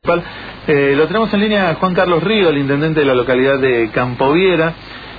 Lo tenemos en línea a Juan Carlos Río, el intendente de la localidad de Campoviera.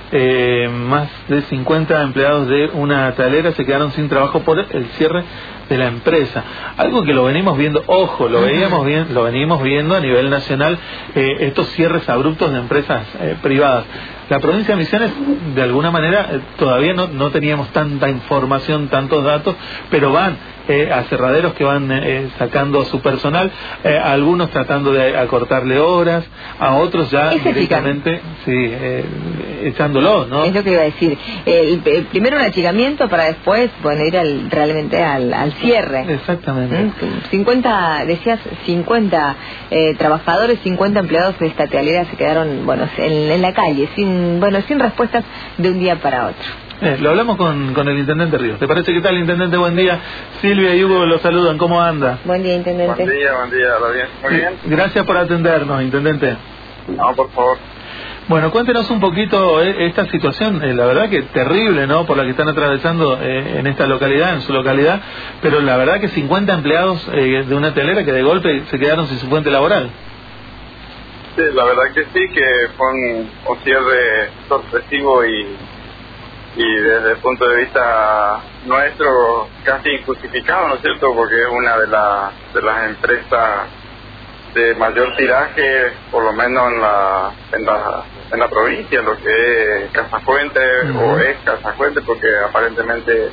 Más de 50 empleados de una talera se quedaron sin trabajo por el cierre de la empresa. Algo que lo venimos viendo, lo venimos viendo a nivel nacional, estos cierres abruptos de empresas privadas. La provincia de Misiones, de alguna manera, todavía no teníamos tanta información, tantos datos, pero van aserraderos que van sacando a su personal, a algunos tratando de acortarle horas, a otros ya directamente echándolo, ¿no? Es lo que iba a decir. Primero un achicamiento para después, bueno, ir realmente al cierre. Exactamente. 50, decías, 50 trabajadores, 50 empleados de esta talera se quedaron, bueno, en la calle, sin respuestas de un día para otro. Lo hablamos con el intendente Ríos. ¿Te parece? ¿Qué tal, intendente? Buen día. Silvia y Hugo los saludan. ¿Cómo anda? Buen día, intendente. Buen día, ¿lo bien? Muy bien. Gracias por atendernos, intendente. No, por favor. Bueno, cuéntenos un poquito esta situación, la verdad que terrible, ¿no? Por la que están atravesando en esta localidad, en su localidad, pero la verdad que 50 empleados de una telera que de golpe se quedaron sin su fuente laboral. Sí, la verdad que sí, que fue un cierre sorpresivo y desde el punto de vista nuestro casi injustificado, ¿no es cierto? Porque es una de las empresas de mayor tiraje, por lo menos en la provincia, lo que es Casafuente, o es Casafuente, porque aparentemente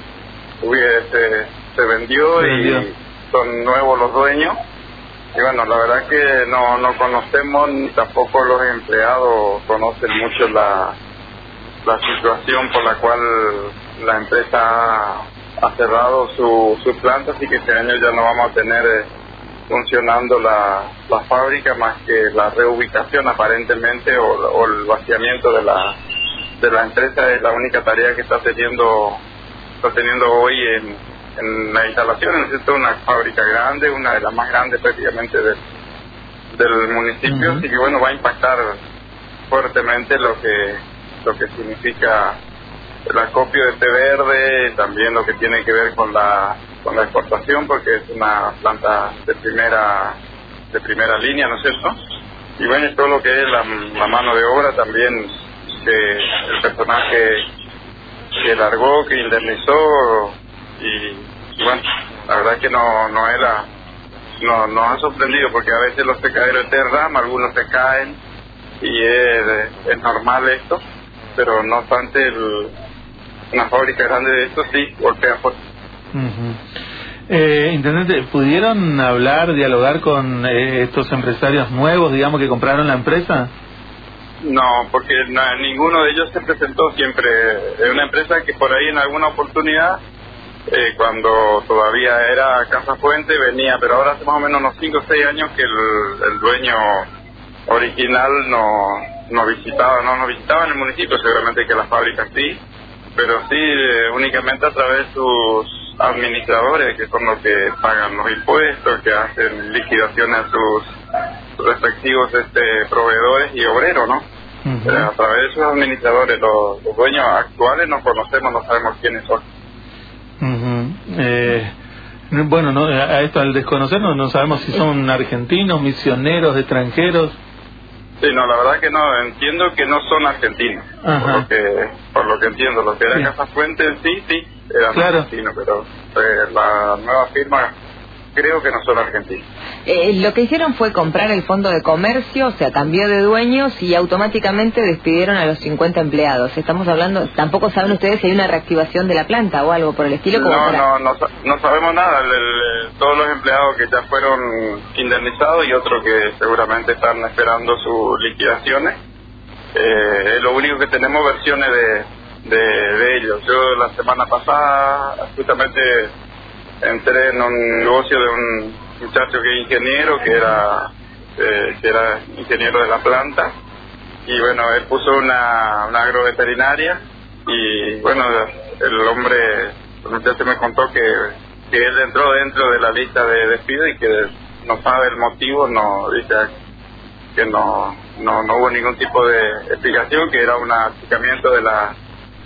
se vendió y son nuevos los dueños. Y bueno, la verdad que no conocemos, ni tampoco los empleados conocen mucho la situación por la cual la empresa ha cerrado su planta, así que este año ya no vamos a tener funcionando la fábrica, más que la reubicación aparentemente o el vaciamiento de la empresa es la única tarea que está teniendo hoy en la instalación. Es una fábrica grande, una de las más grandes prácticamente del municipio, así que bueno, va a impactar fuertemente lo que significa el acopio de té verde, también lo que tiene que ver con la exportación, porque es una planta de primera línea, ¿no es cierto? Y bueno, todo lo que es la mano de obra también, que el personaje que largó, que indemnizó, y bueno, la verdad que nos ha sorprendido, porque a veces los secaderos de derrama, algunos se caen y es normal esto, pero no obstante una fábrica grande de esto sí golpea fuerte. Intendente, ¿pudieron dialogar con estos empresarios nuevos, digamos, que compraron la empresa? No, porque ninguno de ellos se presentó siempre. Es una empresa que por ahí en alguna oportunidad, cuando todavía era Casafuente, venía, pero ahora hace más o menos unos 5 o 6 años que el dueño original no nos visitaba en el municipio, seguramente que las fábricas sí, pero sí únicamente a través de sus administradores, que son los que pagan los impuestos, que hacen liquidaciones a sus respectivos proveedores y obreros, ¿no? A través de sus administradores, los dueños actuales no conocemos, no sabemos quiénes son. Bueno, no, a esto al desconocernos no sabemos si son argentinos, misioneros, extranjeros. Sí, no, la verdad que no, entiendo que no son argentinos, por lo que entiendo, lo que era Casafuente sí, eran argentinos, pero la nueva firma creo que no son argentinos. Lo que hicieron fue comprar el fondo de comercio, o sea, cambió de dueños y automáticamente despidieron a los 50 empleados. Estamos hablando, tampoco saben ustedes si hay una reactivación de la planta o algo por el estilo. No sabemos nada. Todos los empleados que ya fueron indemnizados y otros que seguramente están esperando sus liquidaciones. Lo único que tenemos versiones de ellos. Yo la semana pasada justamente entré en un negocio de un muchacho que es ingeniero, que era ingeniero de la planta, y bueno, él puso una agroveterinaria, y bueno, el muchacho me contó que él entró dentro de la lista de despido y que no sabe el motivo, no dice que no hubo ningún tipo de explicación, que era un achicamiento de la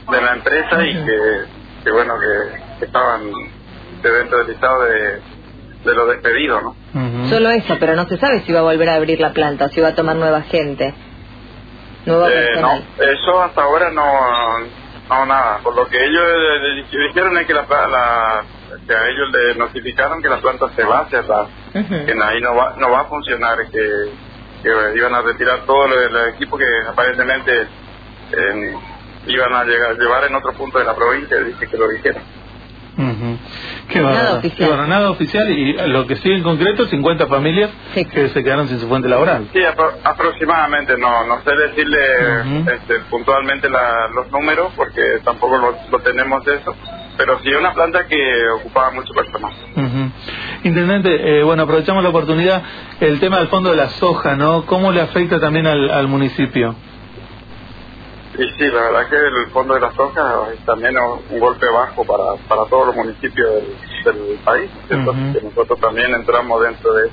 empresa y que bueno, que estaban dentro del listado los despedidos, ¿no? Solo eso, pero no se sabe si va a volver a abrir la planta o si va a tomar nueva gente. No, eso hasta ahora no nada. Por lo que ellos dijeron es que que a ellos le notificaron que la planta se va a cerrar, que ahí no va a funcionar, que iban a retirar todo el equipo que aparentemente iban a llevar en otro punto de la provincia, dice que lo dijeron. Nada oficial, y lo que sí en concreto, 50 familias que se quedaron sin su fuente laboral. Sí, aproximadamente, no sé decirle puntualmente los números, porque tampoco lo tenemos eso, pero sí una planta que ocupaba mucho personal. Intendente, bueno, aprovechamos la oportunidad, el tema del fondo de la soja, ¿no? ¿Cómo le afecta también al municipio? Y sí, la verdad que el fondo de la soja es también un golpe bajo para todos los municipios del país. Entonces, que nosotros también entramos dentro de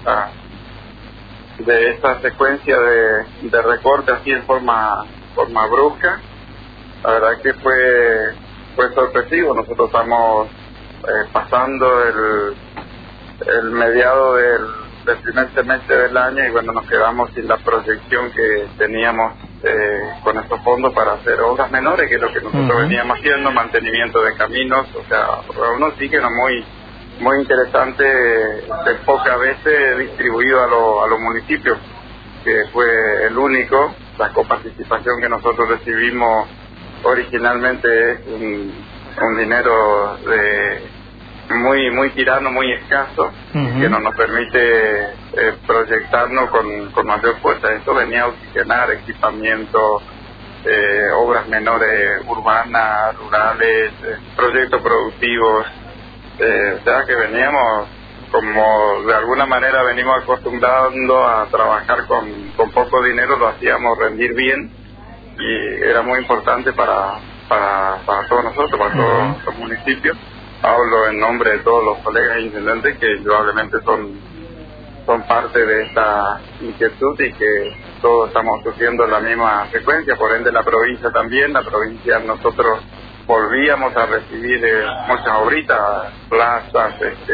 esta secuencia de recorte así en forma brusca. La verdad que fue sorpresivo. Nosotros estamos pasando el mediado del primer semestre del año y bueno, nos quedamos sin la proyección que teníamos con estos fondos para hacer obras menores, que es lo que nosotros veníamos haciendo, mantenimiento de caminos, o sea, un oxígeno muy interesante, de pocas veces distribuido a los municipios, que fue el único. La coparticipación que nosotros recibimos originalmente es un dinero muy tirano, muy escaso, que no nos permite proyectarnos con mayor fuerza. Esto venía a oxigenar equipamiento, obras menores urbanas, rurales, proyectos productivos, o sea que veníamos, como de alguna manera venimos acostumbrando a trabajar con poco dinero, lo hacíamos rendir bien y era muy importante para todos nosotros, para todos los municipios. Hablo en nombre de todos los colegas intendentes que indudablemente son parte de esta inquietud y que todos estamos sufriendo la misma secuencia, por ende la provincia también. La provincia, nosotros volvíamos a recibir muchas obritas, plazas,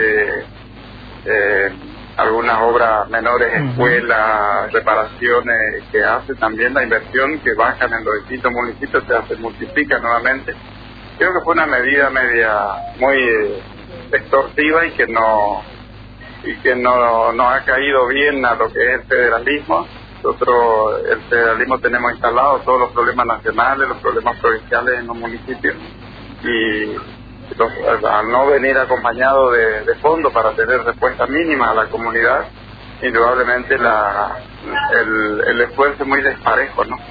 algunas obras menores, escuelas, reparaciones que hace también la inversión que bajan en los distintos municipios, se multiplica nuevamente. Creo que fue una medida muy extorsiva y que no ha caído bien a lo que es el federalismo. Nosotros, el federalismo, tenemos instalados todos los problemas nacionales, los problemas provinciales en los municipios, y al no venir acompañado de fondos para tener respuesta mínima a la comunidad, indudablemente el esfuerzo es muy desparejo, ¿no?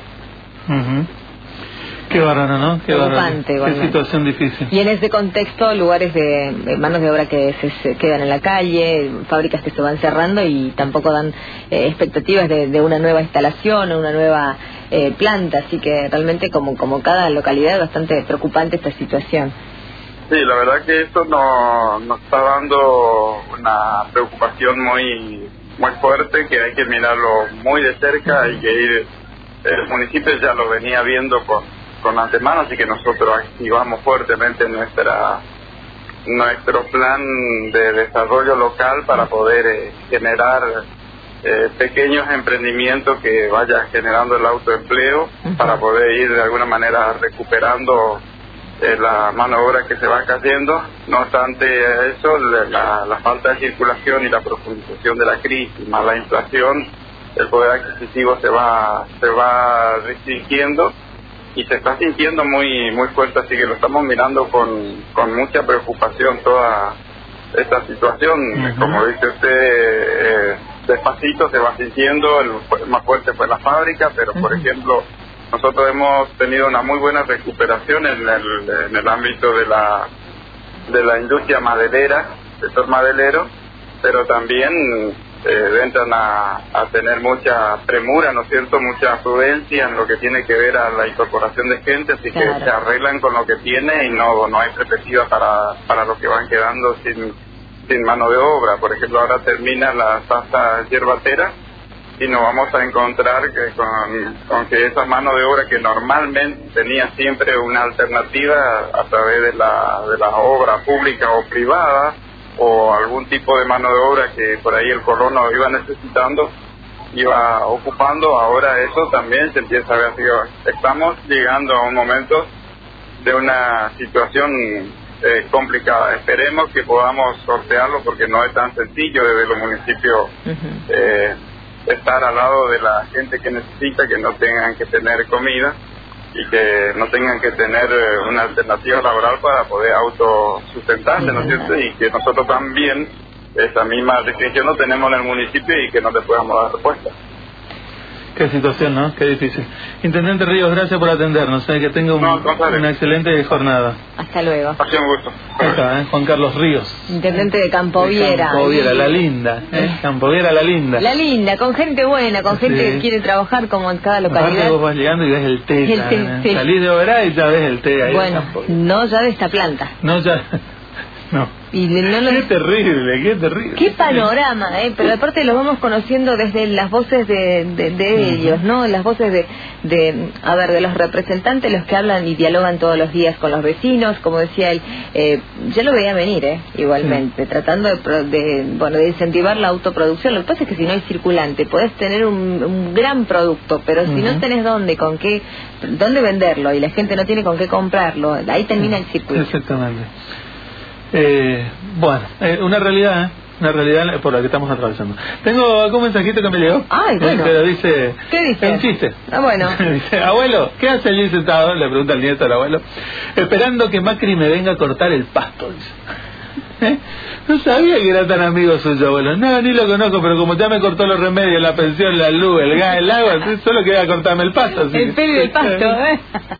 Qué bárbaro, ¿no? Qué bárbaro. Qué situación difícil. Y en ese contexto, lugares de manos de obra que se quedan en la calle, fábricas que se van cerrando y tampoco dan expectativas de una nueva instalación o una nueva planta. Así que realmente, como cada localidad, es bastante preocupante esta situación. Sí, la verdad que esto nos está dando una preocupación muy fuerte, que hay que mirarlo muy de cerca y que el municipio ya lo venía viendo con antemano, así que nosotros activamos fuertemente nuestro plan de desarrollo local para poder generar pequeños emprendimientos que vaya generando el autoempleo, para poder ir de alguna manera recuperando la mano de obra que se va cayendo. No obstante eso, la falta de circulación y la profundización de la crisis más la inflación, el poder adquisitivo se va restringiendo y se está sintiendo muy fuerte, así que lo estamos mirando con mucha preocupación toda esta situación. Como dice usted, despacito se va sintiendo. El más fuerte fue la fábrica, pero por ejemplo, nosotros hemos tenido una muy buena recuperación en el ámbito de la industria maderera, sector maderero, pero también entran a tener mucha premura, ¿no es cierto?, mucha prudencia en lo que tiene que ver a la incorporación de gente, así que se arreglan con lo que tiene y no hay perspectiva para los que van quedando sin mano de obra. Por ejemplo, ahora termina la tasa yerbatera y nos vamos a encontrar con que esa mano de obra que normalmente tenía siempre una alternativa a través de la obra pública o privada, o algún tipo de mano de obra que por ahí el colono iba necesitando, iba ocupando. Ahora eso también se empieza a ver. Así que estamos llegando a un momento de una situación complicada. Esperemos que podamos sortearlo, porque no es tan sencillo desde los municipios estar al lado de la gente que necesita, que no tengan que tener comida y que no tengan que tener una alternativa laboral para poder autosustentarse, ¿no es cierto? Y que nosotros también esa misma restricción no tenemos en el municipio y que no te podamos dar respuesta. Qué situación, ¿no? Qué difícil. Intendente Ríos, gracias por atendernos. Que tenga una excelente jornada. Hasta luego. Ha sido un gusto. Acá, Juan Carlos Ríos. Intendente de Campoviera. Campoviera, la linda. Campoviera, la linda. La linda, con gente buena, con gente que quiere trabajar como en cada localidad. Aparte vos vas llegando y ves el té. Sí. Salís de Oberá y ya ves el té ahí. Bueno, no ya de esta planta. No ya... No. Y Qué terrible, qué terrible. Qué panorama, pero aparte lo vamos conociendo desde las voces de ellos, ¿no? Las voces de los representantes, los que hablan y dialogan todos los días con los vecinos, como decía él. Yo lo veía venir, igualmente, tratando de incentivar la autoproducción. Lo que pasa es que si no hay circulante, podés tener un gran producto, pero si no tenés dónde venderlo y la gente no tiene con qué comprarlo, ahí termina el circuito. Exactamente. Una realidad por la que estamos atravesando. Tengo algún mensajito que me llegó. Ay, bueno. Pero dice... ¿Qué dice? Un chiste. Bueno. Dice, abuelo, ¿qué hace allí sentado? Le pregunta el nieto al abuelo. Esperando que Macri me venga a cortar el pasto, dice. No sabía que era tan amigo suyo, abuelo. No, ni lo conozco, pero como ya me cortó los remedios, la pensión, la luz, el gas, el agua, solo quería cortarme el pasto. El pelo y el pasto,